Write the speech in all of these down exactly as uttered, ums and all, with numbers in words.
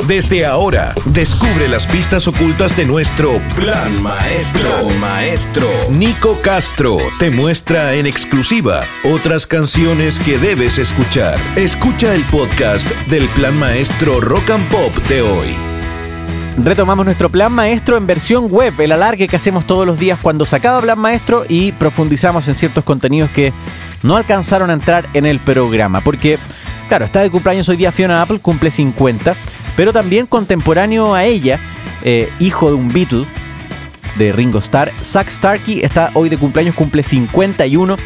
Desde ahora, descubre las pistas ocultas de nuestro Plan Maestro. Plan Maestro. Nico Castro te muestra en exclusiva otras canciones que debes escuchar. Escucha el podcast del Plan Maestro Rock and Pop de hoy. Retomamos nuestro Plan Maestro en versión web, el alargue que hacemos todos los días cuando se acaba Plan Maestro y profundizamos en ciertos contenidos que no alcanzaron a entrar en el programa. Porque, claro, está de cumpleaños hoy día Fiona Apple, cumple cincuenta, pero también contemporáneo a ella, eh, hijo de un Beatle, de Ringo Starr, Zak Starkey, está hoy de cumpleaños, cumple cincuenta y uno.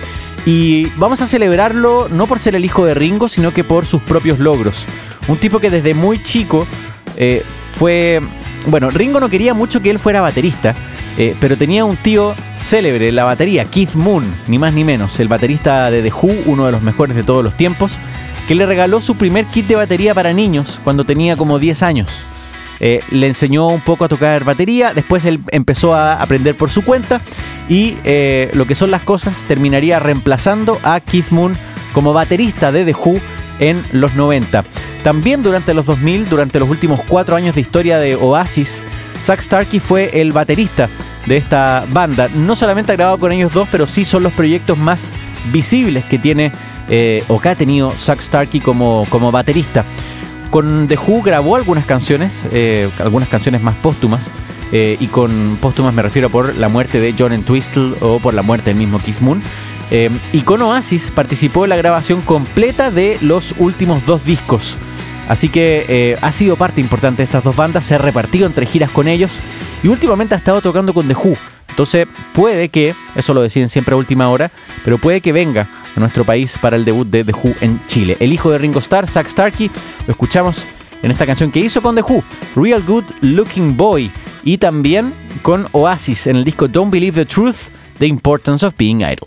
Y vamos a celebrarlo no por ser el hijo de Ringo, sino que por sus propios logros. Un tipo que desde muy chico eh, fue... Bueno, Ringo no quería mucho que él fuera baterista, eh, pero tenía un tío célebre en la batería, Keith Moon, ni más ni menos, el baterista de The Who, uno de los mejores de todos los tiempos, que le regaló su primer kit de batería para niños cuando tenía como diez años. Eh, le enseñó un poco a tocar batería, después él empezó a aprender por su cuenta y eh, lo que son las cosas, terminaría reemplazando a Keith Moon como baterista de The Who en los noventa. También durante los dos mil, durante los últimos cuatro años de historia de Oasis, Zak Starkey fue el baterista de esta banda. No solamente ha grabado con ellos dos, pero sí son los proyectos más visibles que tiene eh, o que ha tenido Zak Starkey como, como baterista. Con The Who grabó algunas canciones, eh, algunas canciones más póstumas, eh, y con póstumas me refiero por la muerte de John Entwistle o por la muerte del mismo Keith Moon. Eh, y con Oasis participó en la grabación completa de los últimos dos discos. Así que eh, ha sido parte importante de estas dos bandas, se ha repartido entre giras con ellos y últimamente ha estado tocando con The Who. Entonces puede que, eso lo deciden siempre a última hora, pero puede que venga a nuestro país para el debut de The Who en Chile. El hijo de Ringo Starr, Zak Starkey, lo escuchamos en esta canción que hizo con The Who, Real Good Looking Boy, y también con Oasis en el disco Don't Believe the Truth, The Importance of Being Idle.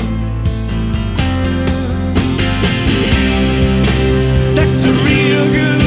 That's a real good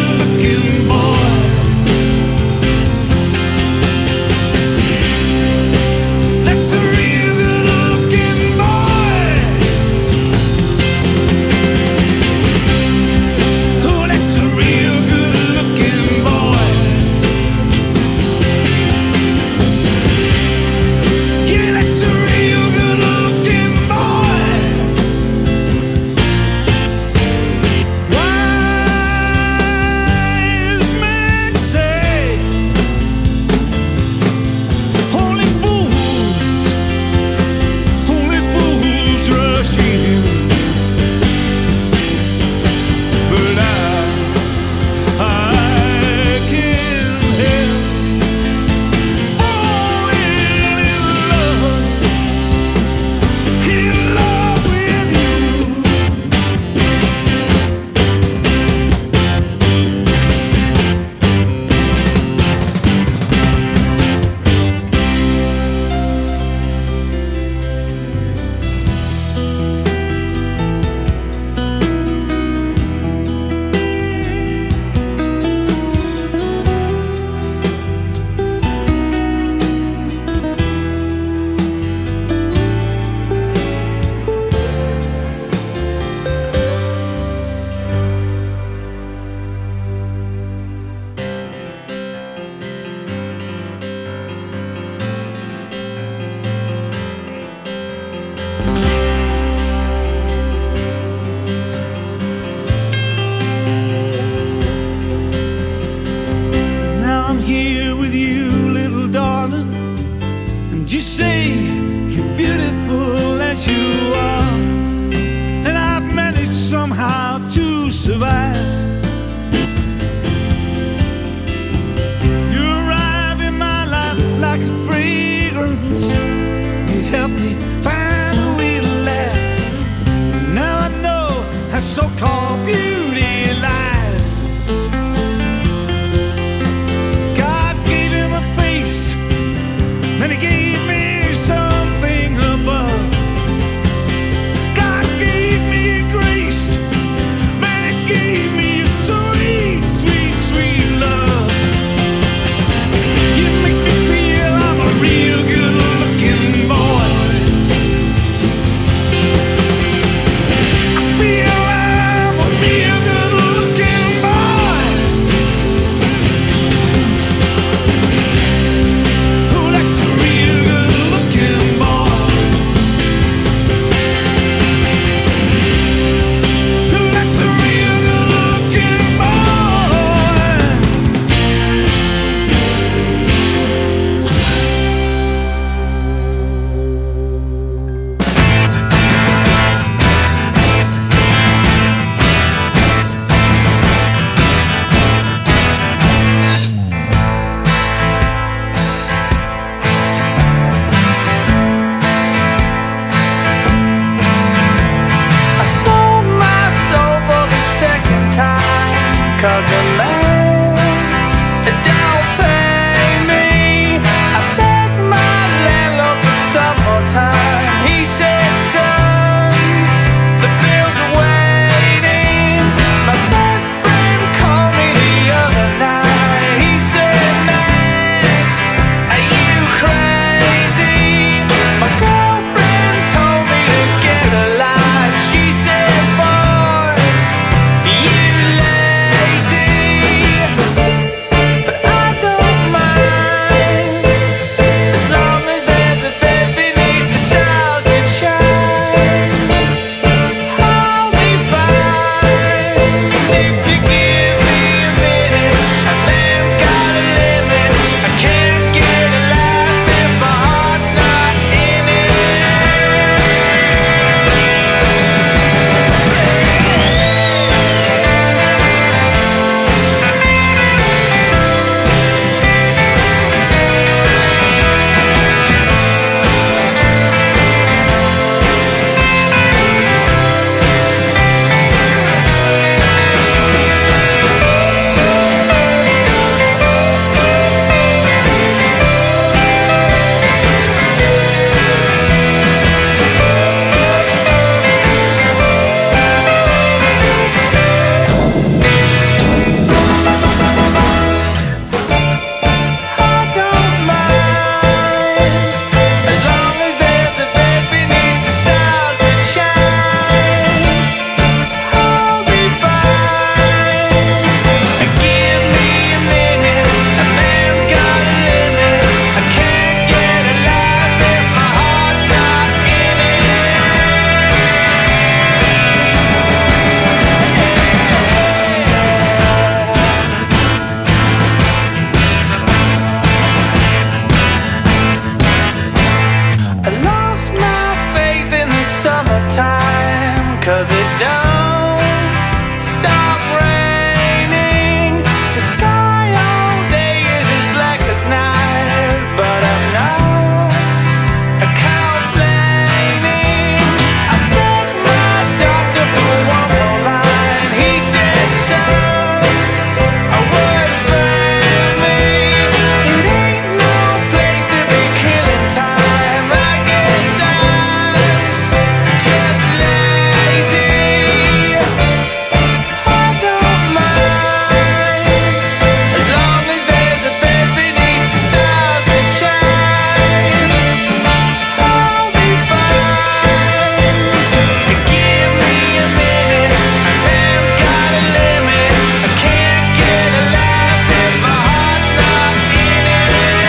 so-called beauty lies. God gave him a face, then he gave me something above. God gave me a grace, man, he gave me a sweet, sweet, sweet love. You make me feel I'm a real good-looking boy. I feel I'm a real good-looking boy. Oh, that's a real good-looking boy. Oh, that's a real good-looking boy. I sold my soul for the second time, 'cause the land it don't pay me. I begged my landlord for some more time. He said, son, the bills are waiting. My best friend called me the other night. He said, man, are you crazy? My girlfriend told me to get a life. She said, boy, you lazy. But I don't mind, as long as there's a bed beneath the stars that shine. I'll be fine if you give me a minute. A man's got a limit. I can't get a laugh if my heart's not in it. I don't mind, as long as there's a bed beneath the stars that shine. I'll be fine. Give me a minute. A man's got a limit. I can't get a laugh if my heart's not in it. I lost my faith in the summertime, 'cause it don't stop raining. The sky all day is as black as night, but I'm not complaining. I begged my doctor for one more line. He said, son, our words fail me. It ain't no place to be killing time. I guess I'm just lazy. I don't mind, as long as there's a bed beneath the stars that shine. I'll be fine. Give me a minute. A man's got a limit. I can't get a laugh if my heart's not in it.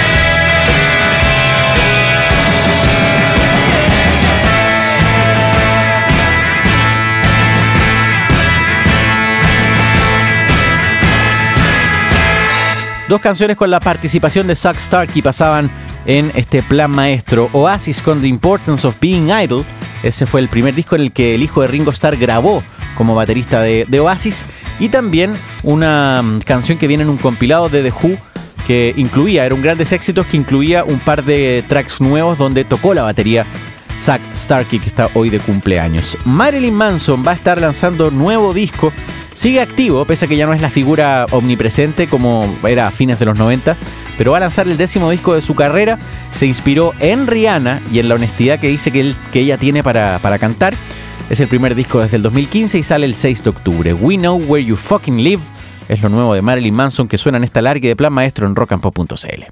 Dos canciones con la participación de Zak Starkey pasaban en este plan maestro. Oasis con The Importance of Being Idle. Ese fue el primer disco en el que el hijo de Ringo Starr grabó como baterista de, de Oasis. Y también una mm, canción que viene en un compilado de The Who que incluía, era un grandes éxitos que incluía un par de tracks nuevos donde tocó la batería Zack Starkey, que está hoy de cumpleaños. Marilyn Manson va a estar lanzando nuevo disco. Sigue activo, pese a que ya no es la figura omnipresente como era a fines de los noventa, pero va a lanzar el décimo disco de su carrera. Se inspiró en Rihanna y en la honestidad que dice que, él, que ella tiene para, para cantar. Es el primer disco desde el dos mil quince y sale el seis de octubre. We Know Where You Fucking Live es lo nuevo de Marilyn Manson, que suena en esta larga de Plan Maestro en rock and pop punto c l.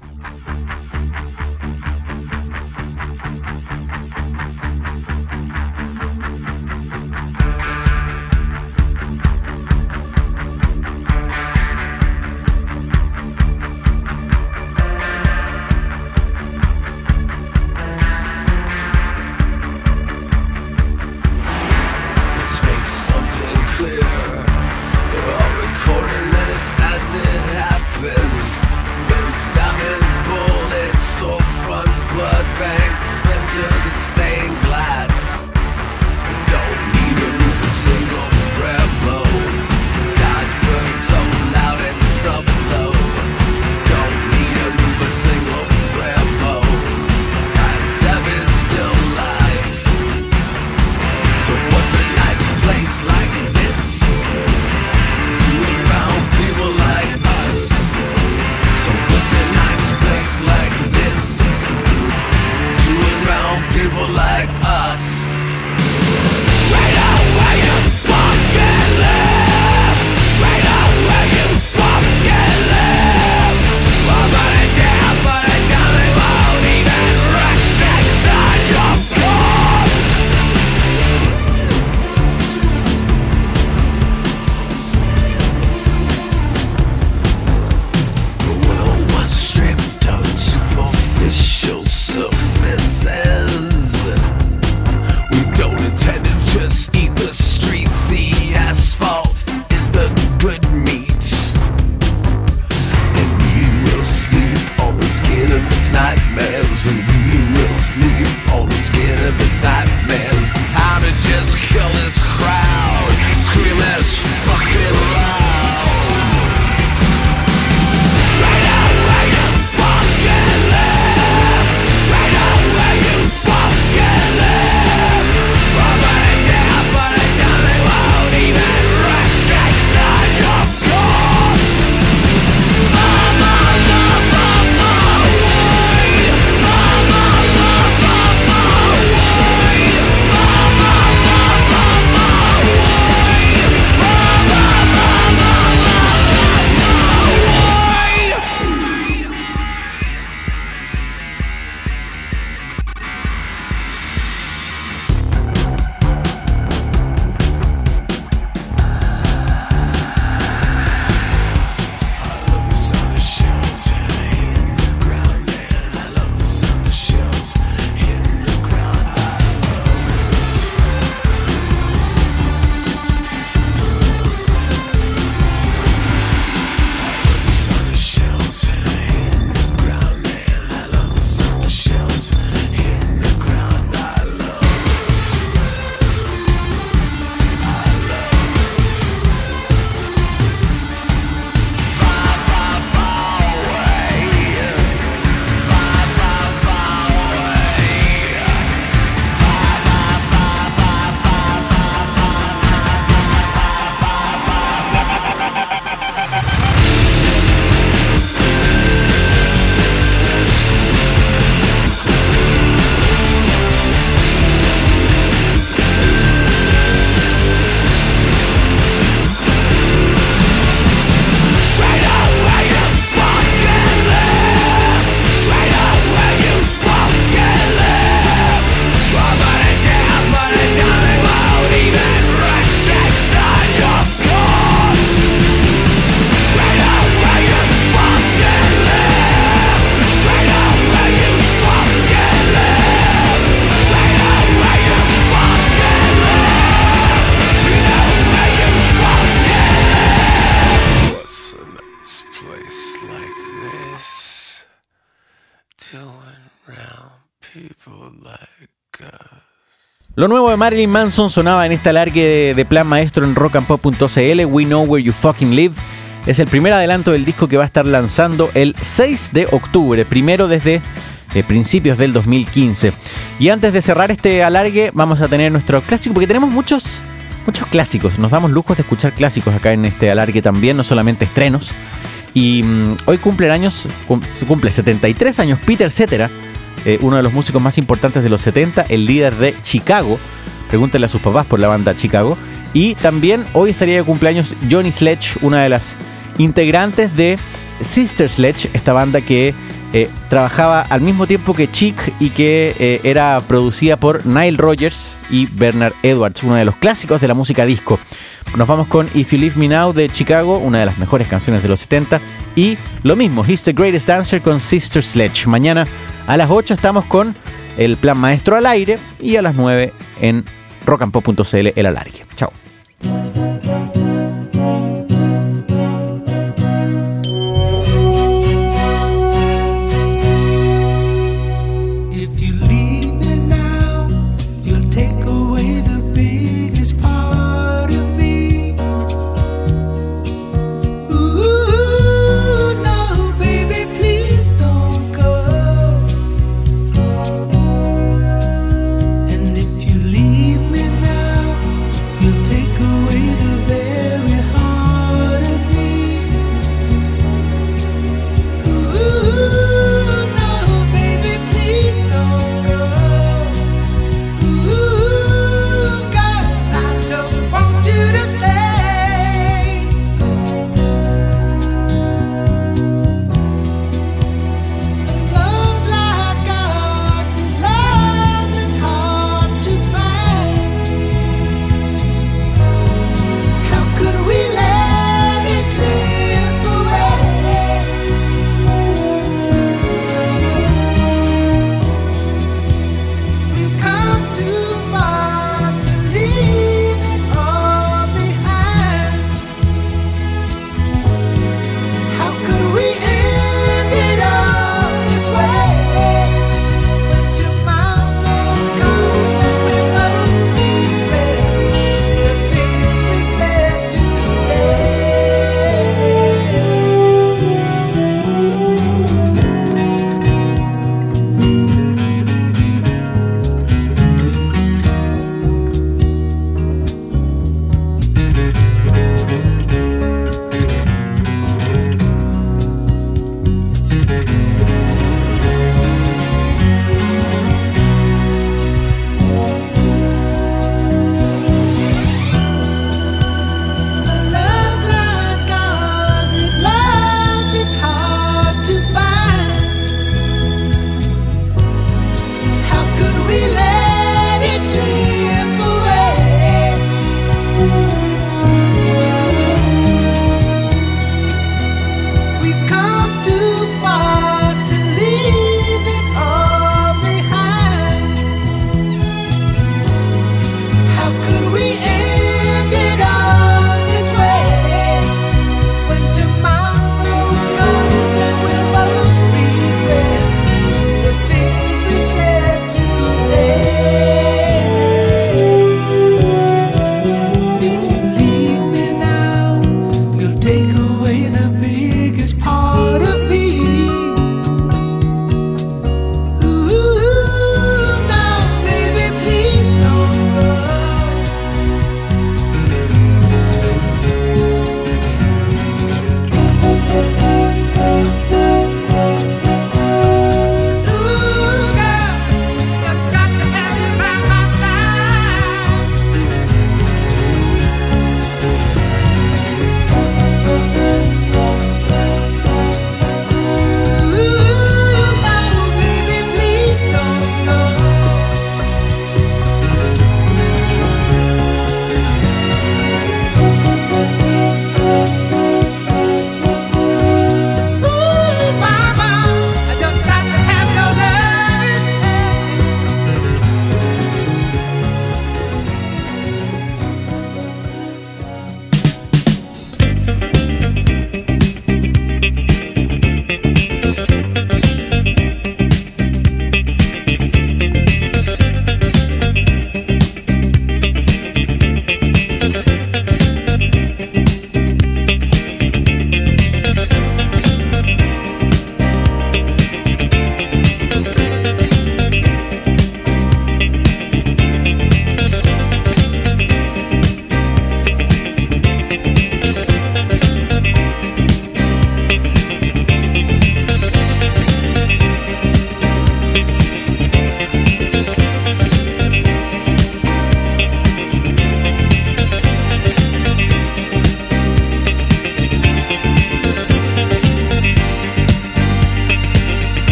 Lo nuevo de Marilyn Manson sonaba en esta alargue de Plan Maestro en rock and pop punto c l. We Know Where You Fucking Live es el primer adelanto del disco que va a estar lanzando el seis de octubre, primero desde eh, principios del dos mil quince. Y antes de cerrar este alargue, vamos a tener nuestro clásico, porque tenemos muchos, muchos clásicos. Nos damos lujos de escuchar clásicos acá en este alargue también, no solamente estrenos. Y um, hoy cumple años, cum, cumple setenta y tres años Peter Cetera, eh, uno de los músicos más importantes de los setenta, el líder de Chicago. Pregúntenle a sus papás por la banda Chicago. Y también hoy estaría de cumpleaños Johnny Sledge, una de las integrantes de Sister Sledge, esta banda que eh, trabajaba al mismo tiempo que Chic y que eh, era producida por Nile Rodgers y Bernard Edwards, uno de los clásicos de la música disco. Nos vamos con If You Leave Me Now de Chicago, una de las mejores canciones de los setenta, y lo mismo, He's the Greatest Dancer con Sister Sledge. Mañana a las ocho estamos con el Plan Maestro al aire y a las nueve en rock and pop punto c l el alargue. Chao. You take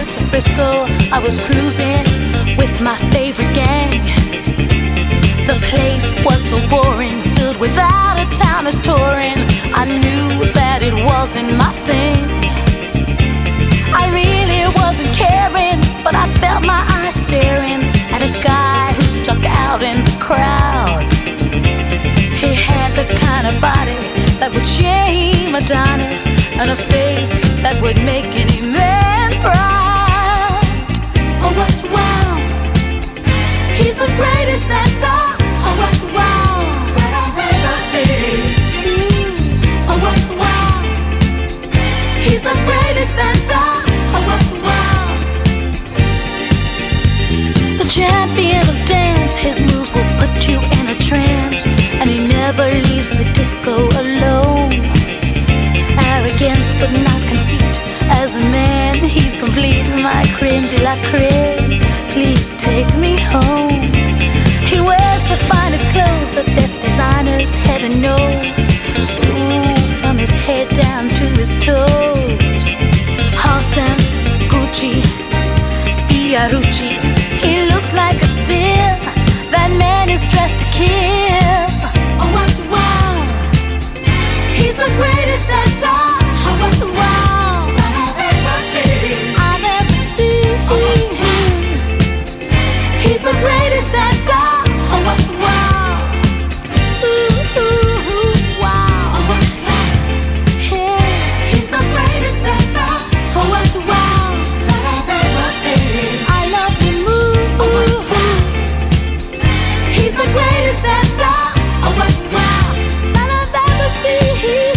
streets of Frisco, I was cruising with my favorite gang. The place was so boring, filled with out-of-towners touring. I knew that it wasn't my thing. I really wasn't caring, but I felt my eyes staring at a guy who stuck out in the crowd. He had the kind of body that would shame Adonis, and a face that would make any man proud. Oh, what wow! He's the greatest dancer. Oh, what wow! That I've ever seen. Mm. Oh, what wow! He's the greatest dancer. Oh, what wow! The champion of dance, his moves will put you in a trance, and he never leaves the disco alone. Arrogance but not conceit, as a man he's complete. My creme de la creme, please take me home. He wears the finest clothes, the best designers, heaven knows. Ooh, from his head down to his toes. Halston, Gucci, Fiorucci, he looks like a steal. That man is dressed to kill. Oh, what wow! He's the greatest dancer. Oh, what wow! That I've ever seen. I've ever seen. Oh, he's the greatest dancer. Oh, what wow! Ooh, ooh, ooh, wow! Oh, what wow! Yeah. He's the greatest dancer. Oh, what wow! That I've ever seen. I love the moves. He's the greatest dancer. Oh, what wow! That I've ever seen.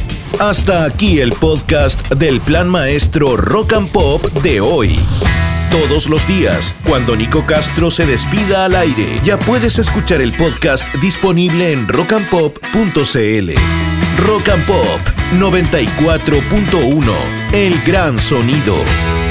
Hasta aquí el podcast del Plan Maestro Rock and Pop de hoy. todos los días, cuando Nico Castro se despida al aire. Ya puedes escuchar el podcast disponible en rock and pop punto c l. Rock and Pop noventa y cuatro punto uno, el gran sonido.